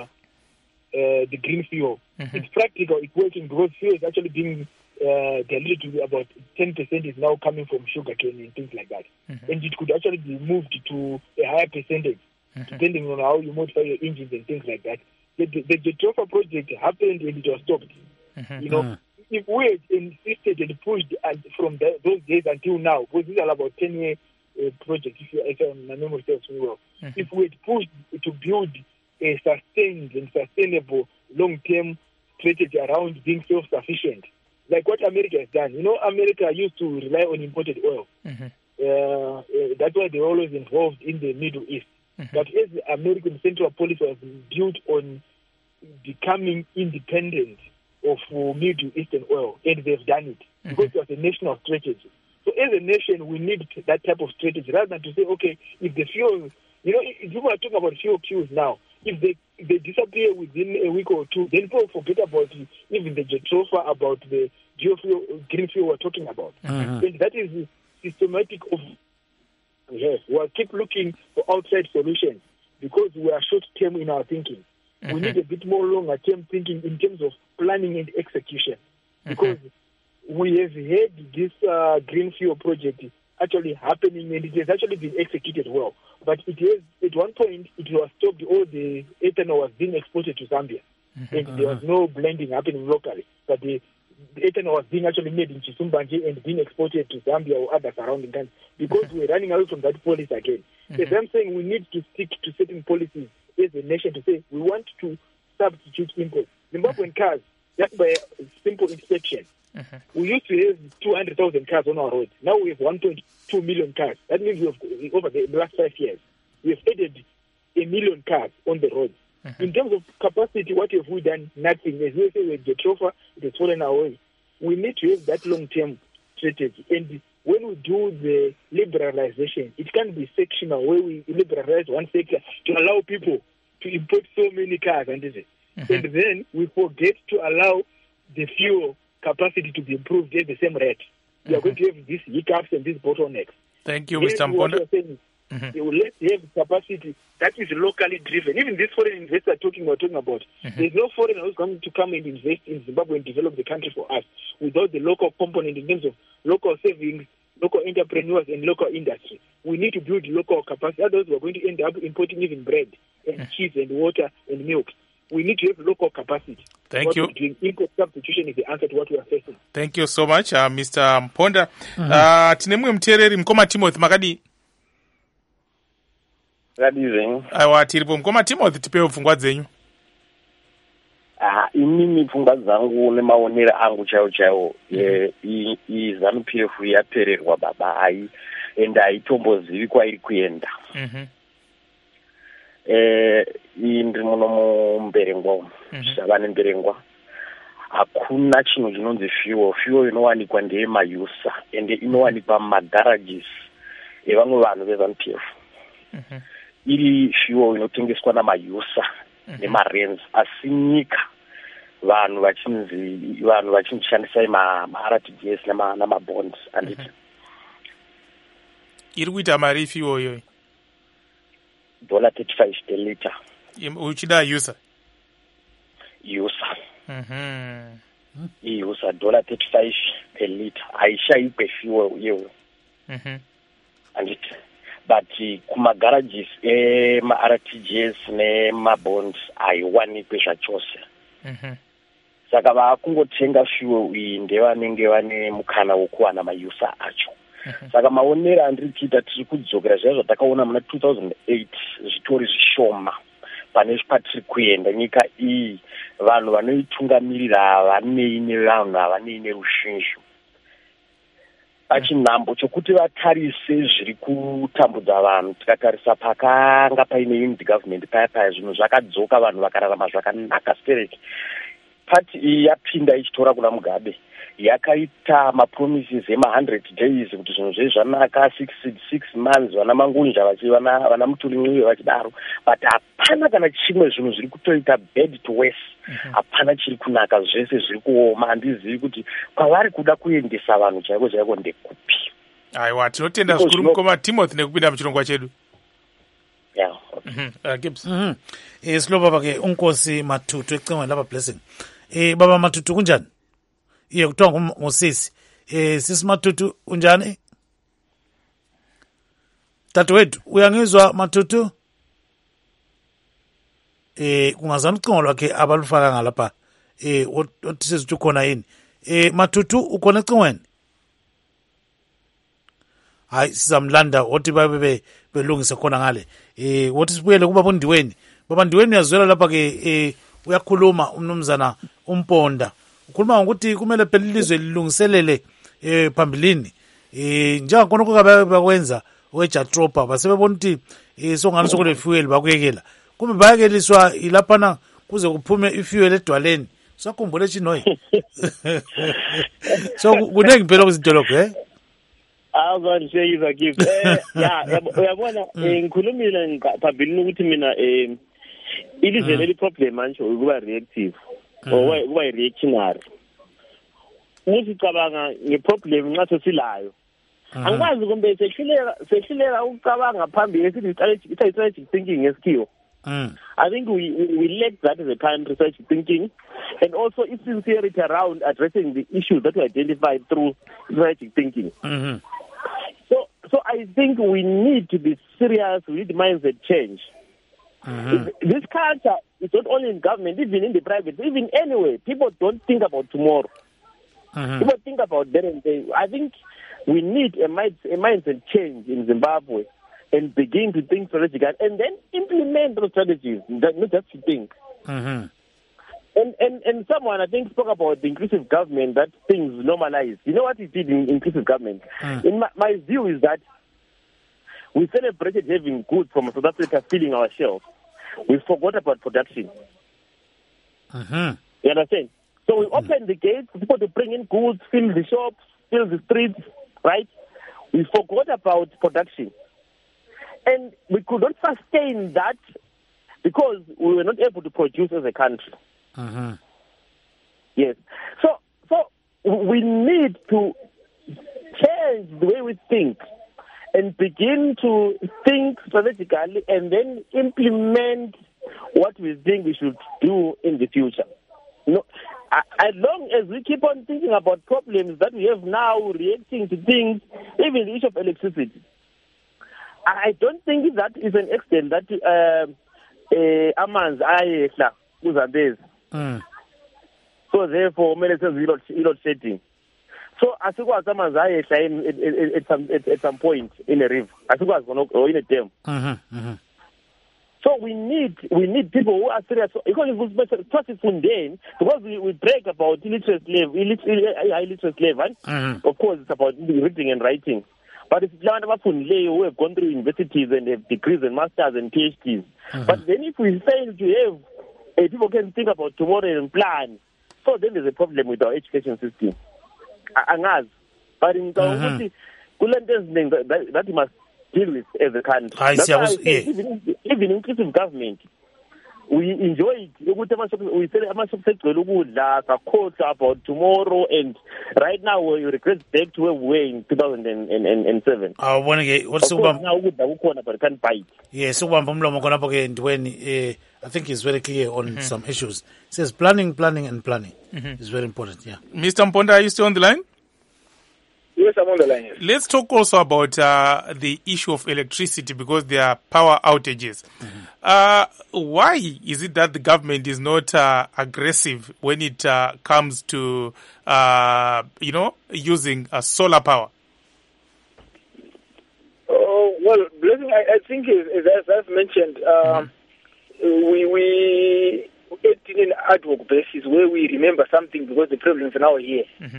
the green fuel, it's practical, it's working because fuel is actually being diluted to about 10% is now coming from sugarcane and things like that. And it could actually be moved to a higher percentage, depending on how you modify your engines and things like that. The Trofa project happened and it was stopped. If we had insisted and pushed from those days until now, because these are about 10-year projects, if my memory serves me well, if we had pushed to build a sustained and sustainable long-term strategy around being self-sufficient, like what America has done. America used to rely on imported oil. That's why they're always involved in the Middle East. But as the American Central Policy was built on becoming independent of Middle Eastern oil, and they've done it because it was a national strategy. So as a nation, we need that type of strategy rather than to say, okay, if the fuel, if people are talking about fuel queues now, if they disappear within a week or two, then people forget about even the Jetrofa, about the geofuel, green fuel we're talking about. And that is systematic of we will keep looking for outside solutions because we are short-term in our thinking. We need a bit more longer-term thinking in terms of planning and execution because we have had this green fuel project actually happening and it has actually been executed well. But it is, at one point, it was stopped, all the ethanol was being exported to Zambia. And there was no blending happening locally. But the ethanol was being actually made in Chisumbanje and being exported to Zambia or other surrounding countries because we're running away from that policy again. As I'm saying, we need to stick to certain policies as a nation to say we want to substitute imports. Zimbabwean cars, just by a simple inspection, we used to have 200,000 cars on our roads. Now we have 1.2 million cars. That means we have, over the last 5 years, we have added 1 million cars on the roads. In terms of capacity, what have we done? Nothing. As we say, with the Jetrofa, it has fallen away. we need to have that long-term strategy. And when we do the liberalization, it can't be sectional, where we liberalize one sector to allow people to import so many cars, and then we forget to allow the fuel capacity to be improved at the same rate. We are going to have these hiccups and these bottlenecks. Thank you, Mr. Mponda. Let's have capacity that is locally driven. Even this foreign investor we're talking about, there's no foreigner who's going to come and invest in Zimbabwe and develop the country for us without the local component in terms of local savings, local entrepreneurs, and local industry. We need to build local capacity. Otherwise, we're going to end up importing even bread and cheese and water and milk. We need to have local capacity. Thank you. Import substitution is the answer to what we are facing. Thank you so much, Mr. Mponda. Tine mumwe muteereri Mukoma Timothy makadi. Aiwa, tiripo Mukoma Timothy, tipewo pfungwa dzenyu. Inini pfungwa dzangu nemaonero angu chaiwo ZANU-PF yapererwa baba ai ende aitombozivi kwairi kuenda. Ndiri muno mumberengwa zvava nemberengwa hakuna chinhu chinonzi fuel inowanikwa ndeyemaUSA ende inowanikwa mumagarages evamwe vanhu veZANU-PF. Iri fuel inotengeswa namaUSA nemarens, asi nyika vanhu vachinishandisa ma-RTGS namabonds anditi. Iri kuita mari fuel iyoyi? $35 per liter. Uchida USA? USA. USA $35 per liter. Haishayikwe fuel iyoyo. Anditi. But kumagarages ma-RTGS nemabonds haiwanikwe zvachose. Saka vakungotenga fuel iyi ndevanenge vane mukana wokuwana maUSA acho. Saka maonero andiri kuita tiri kudzokera zviya zvatakaona muna 2008 zvitori zvishoma pane patiri kuenda. Nyika iyi vanhu vanoitungamirira havanei nevanhu havanei neruzhinji. Pachinhambo chokuti vatarise zviri kutambudza vanhu, tikatarisa pakanga paine unity government paya zvinhu zvakadzoka, vanhu vakararama zvakanaka stereki. Pati iyi yapinda ichitora kuna Mugabe, yakaita mapromises ema100 days kuti zvinhu zvei zvanaka, 6 months, vana Mangunja vana Mutuli vachidaro, but hapana kana chimwe zvinhu zviri kutoita bad to worse. Hapana chiri kunaka, zvese zviri kuoma. Handizivi kuti kwavari kuda kuendesa vanhu chaiko ndekupi. Aiwa, tinotenda zvikuru Mukoma Timothy nekupinda muchirongwa chedu. Gibbs. Silo baba ke unkosi Matutu ecingweni lapha Blessing. Baba Matutu kunjani? Iye kuthiwa ngusisi. Sisi Matutu unjani? Tatewethu uyangizwa Matutu? Kungazama ucingo lwakhe abalufaka ngalapha. Othi sesithi ukhona yini? Matutu ukhona ecingweni? Hayi sizamlanda othi babe belungise khona ngale. Wothi sibuyele kuba bondiweni. Baba Ndiweni uyazwela lapha ke uyakhuluma umnumzana uMponda. Ukhuluma ngokuthi kumele phela ilizwe lilungiselele phambilini. Njengakhona okukabe bakwenza weJatropa basebebona ukuthi songani sokule fuel bakuyekela. Kumbe bayekeliswa ilaphana kuze kuphume ifuel edwaleni. Sakhumbule chinoyi. So kunengi phela kuzidolobho Awuzanishekisa Gibbs. Uyabona ngikhulumile phambilini ukuthi mina ilizwe leli problem manje ukuba reactive or kuba reactionary. Usicabanga ngeproblem nxa sesilayo. Angikwazi kumbe sehluleka ukucabanga phambili esithi strategic thinking ngesikhiwo. I think we lack that as a country, strategic thinking, and also its sincerity around addressing the issues that we identified through strategic thinking. So I think we need to be serious. We need mindset change. This culture is not only in government, even in the private, even anyway. People don't think about tomorrow. People think about then and day. I think we need a mindset change in Zimbabwe and begin to think strategically and then implement those strategies, not just to think. And someone, I think, spoke about the inclusive government, that things normalize. You know what it did in inclusive government? In my view is that we celebrated having goods from South Africa filling our shelves. We forgot about production. You understand? So we opened the gates for people to bring in goods, fill the shops, fill the streets, right? We forgot about production. And we could not sustain that because we were not able to produce as a country. Yes. So we need to change the way we think and begin to think strategically and then implement what we think we should do in the future. As long as we keep on thinking about problems that we have now, reacting to things, even the issue of electricity, I don't think that is an extent that amanzi ayehla kuzambezi. So therefore, mele senze load shedding. So asikwazi amanzi ayehla at some point in a river. Asikwazi or in a dam. So we need people who are serious. Because we brag about high illiteracy level. Of course, it's about reading and writing. But it's who have gone through universities and have degrees and masters and PhDs. But then if we fail to have people can think about tomorrow and plan, so then there's a problem with our education system. But in that you must deal with as a country. That's why I say, even inclusive government, we enjoy it. We say about tomorrow, and right now we regret back to where we were in 2007. I want to get what's now but can't buy it. Yes, I think it's very clear on some issues. It says planning, and planning. It's very important. Yeah, Mr. Mponda, are you still on the line? Yes, I'm on the line. Yes. Let's talk also about the issue of electricity, because there are power outages. Why is it that the government is not aggressive when it comes to, using solar power? Well, Blessing, I think, as I've mentioned, we acting in ad hoc basis where we remember something because the problems are now here.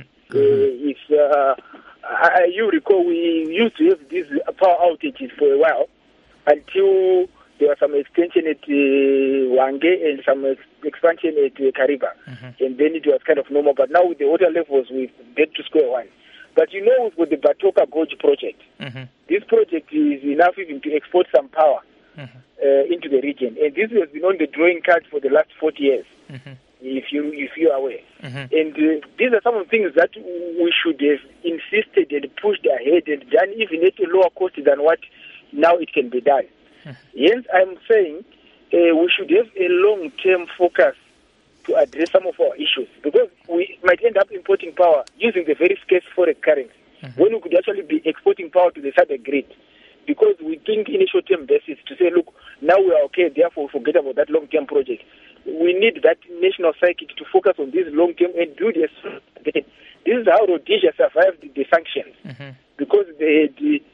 You recall we used to have these power outages for a while until there was some extension at Wange and some expansion at Kariba. And then it was kind of normal. But now with the water levels, we're back to square one. But with the Batoka Gorge project, this project is enough even to export some power into the region. And this has been on the drawing card for the last 40 years. If you are aware. And these are some of the things that we should have insisted and pushed ahead and done even at a lower cost than what now it can be done. Hence, I'm saying we should have a long-term focus to address some of our issues, because we might end up importing power using the very scarce foreign currency when we could actually be exporting power to the southern grid. Because we think in a short-term basis to say, look, now we are okay, therefore forget about that long-term project. We need that national psyche to focus on this long-term and do this. This is how Rhodesia survived the sanctions, because the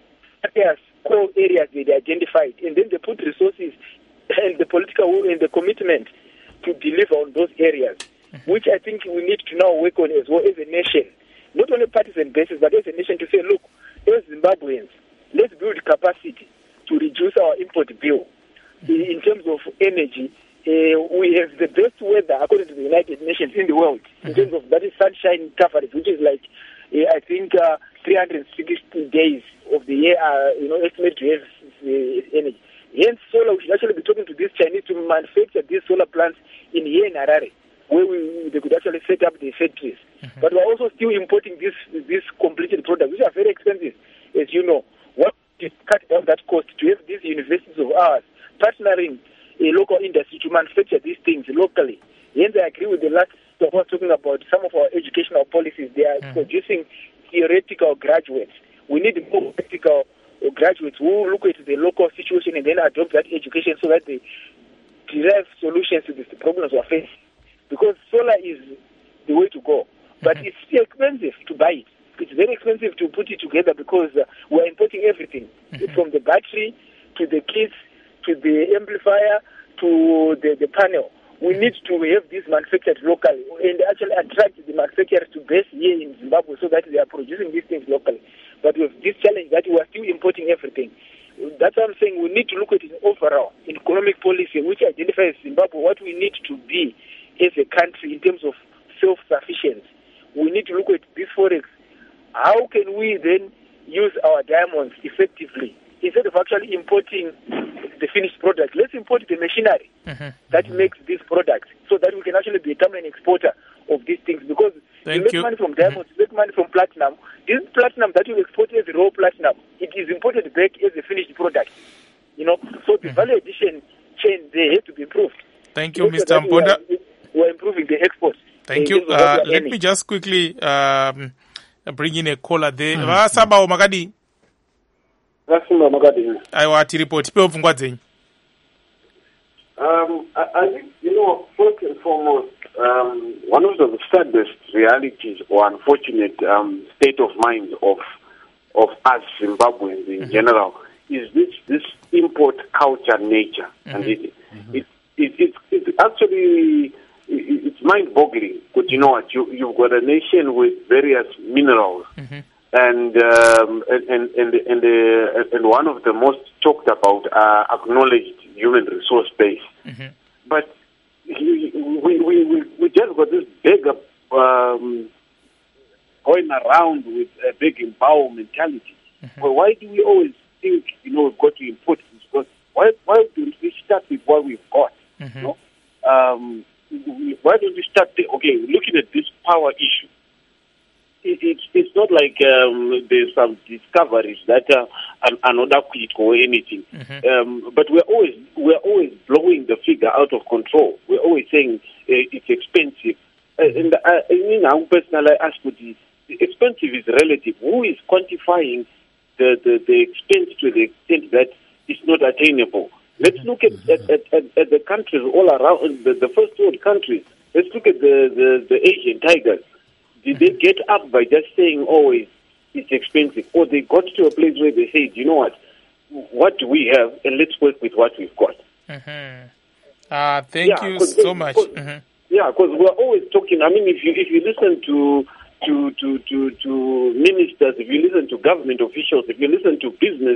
core areas they identified, and then they put resources and the political will and the commitment to deliver on those areas, which I think we need to now work on as well as a nation, not on a partisan basis, but as a nation to say, look, as Zimbabweans, let's build capacity to reduce our import bill. In terms of energy, we have the best weather according to the United Nations in the world in terms of that is sunshine coverage, which is like I think 360 days of the year estimated to have energy. Hence, solar, we should actually be talking to these Chinese to manufacture these solar plants in here in Harare, where they could actually set up the factories. But we're also still importing these completed products, which are very expensive, as you know. What is cut down that cost to have these universities of ours partnering a local industry to manufacture these things locally? Hence, I agree with the last one talking about some of our educational policies. They are producing theoretical graduates. We need more practical graduates who look at the local situation and then adopt that education so that they derive solutions to the problems we're facing. Because solar is the way to go. But it's expensive to buy it. It's very expensive to put it together because we're importing everything, from the battery to the kits to the amplifier to the panel. We need to have this manufactured locally and actually attract the manufacturers to base here in Zimbabwe so that they are producing these things locally. But with this challenge that we are still importing everything, that's what I'm saying. We need to look at an overall economic policy which identifies Zimbabwe what we need to be as a country in terms of self need to look at this forex. How can we then use our diamonds effectively? Instead of actually importing the finished product, let's import the machinery that makes this product so that we can actually become an exporter of these things. Because you make money from diamonds, you make money from platinum. This platinum that you export as raw platinum, it is imported back as a finished product. So the value addition chain there has to be improved. Thank you, Mr. Mponda. We're improving the exports. Thank you. Let me just quickly bring in a caller there. Sabawo Makadi. Aiwa tiripoti pe pfungwa dzenyu. I think, first and foremost, one of the saddest realities or unfortunate state of mind of us Zimbabweans in general is this import culture nature, and it's actually it's mind-boggling. Because you know what, you've got a nation with various minerals. And one of the most talked about acknowledged human resource base. But we just got this big going around with a big empower mentality. Well, why do we always think we've got to import this? Because why don't we start with what we've got? Why don't we start looking at this power issue? It's not like there's some discoveries that are not quick or anything. But we're always blowing the figure out of control. We're always saying it's expensive. And I personally ask you, expensive is relative. Who is quantifying the expense to the extent that it's not attainable? Let's look at the countries all around, the first world countries. Let's look at the Asian tigers. Did they get up by just saying, it's expensive? Or they got to a place where they said, you know what do we have, and let's work with what we've got. Thank you so much. Yeah, because we're always talking. I mean, if you listen to ministers, if you listen to government officials, if you listen to business,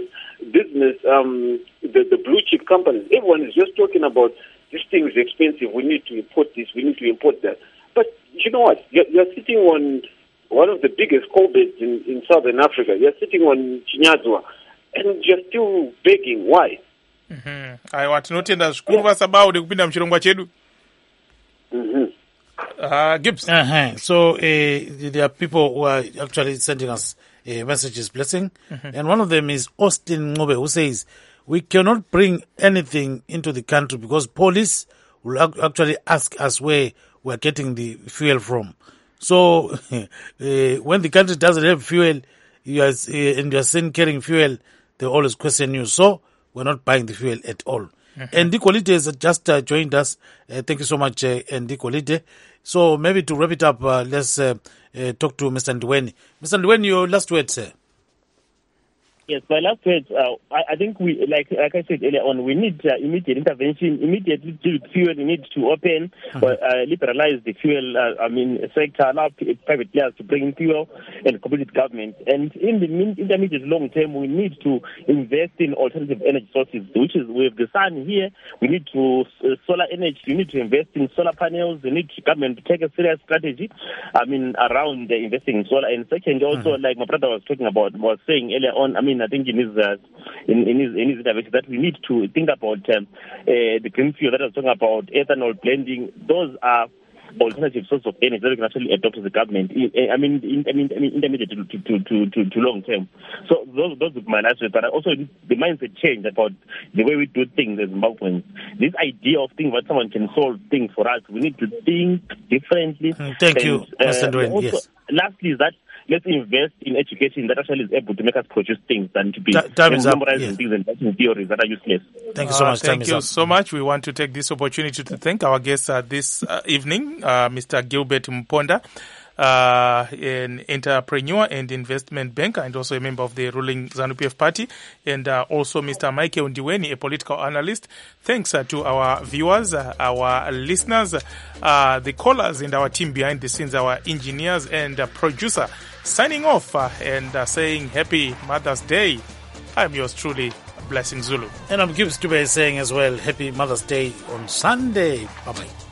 the blue chip companies, everyone is just talking about this thing is expensive. We need to import this. We need to import that. But you know what? You're sitting on one of the biggest coal beds in southern Africa. You're sitting on Chinyadzwa, and you're still begging. Why? Aiwa tinotenda zvikuru vasabawo nekupinda muchirongwa chedu. Gibbs. So there are people who are actually sending us messages blessing, and one of them is Austin Ngobe, who says we cannot bring anything into the country because police will actually ask us where we're getting the fuel from. So when the country doesn't have fuel, and you're seen carrying fuel, they always question you. So we're not buying the fuel at all. And Ndikolite has just joined us. Thank you so much, Ndikolite. So maybe to wrap it up, let's talk to Mr. Ndweni. Mr. Ndweni, your last words, sir. Yes, my last words, I think we, like I said earlier on, we need immediate intervention, immediately to fuel, we need to open, liberalize the fuel, sector, allow private players to bring in fuel and compete with government. And in the intermediate long term, we need to invest in alternative energy sources, which is with the sun here, we need to, solar energy, we need to invest in solar panels, we need government to take a serious strategy, around investing in solar. And second, also, like my brother was saying earlier on, I think in his intervention that we need to think about the green fuel that I was talking about, ethanol blending. Those are alternative sources of energy that we can actually adopt as a government. Intermediate to long term. So those are my last words. But also the mindset change about the way we do things as Zimbabweans. This idea of thinking that someone can solve things for us, we need to think differently. Thank you, Mr. Ndweni. Yes. Lastly, is that let's invest in education that actually is able to make us produce things than to be memorizing things and writing theories that are useless. Thank you so much. Thank you so much. We want to take this opportunity to thank our guests this evening, Mr. Gilbert Mponda, an entrepreneur and investment banker and also a member of the ruling ZANU-PF party, and also Mr. Michael Ndweni, a political analyst. Thanks to our viewers, our listeners, the callers and our team behind the scenes, our engineers and producer. Signing off and saying Happy Mother's Day. I'm yours truly, Blessing Zulu. And I'm Gibbs Dube saying as well, Happy Mother's Day on Sunday. Bye-bye.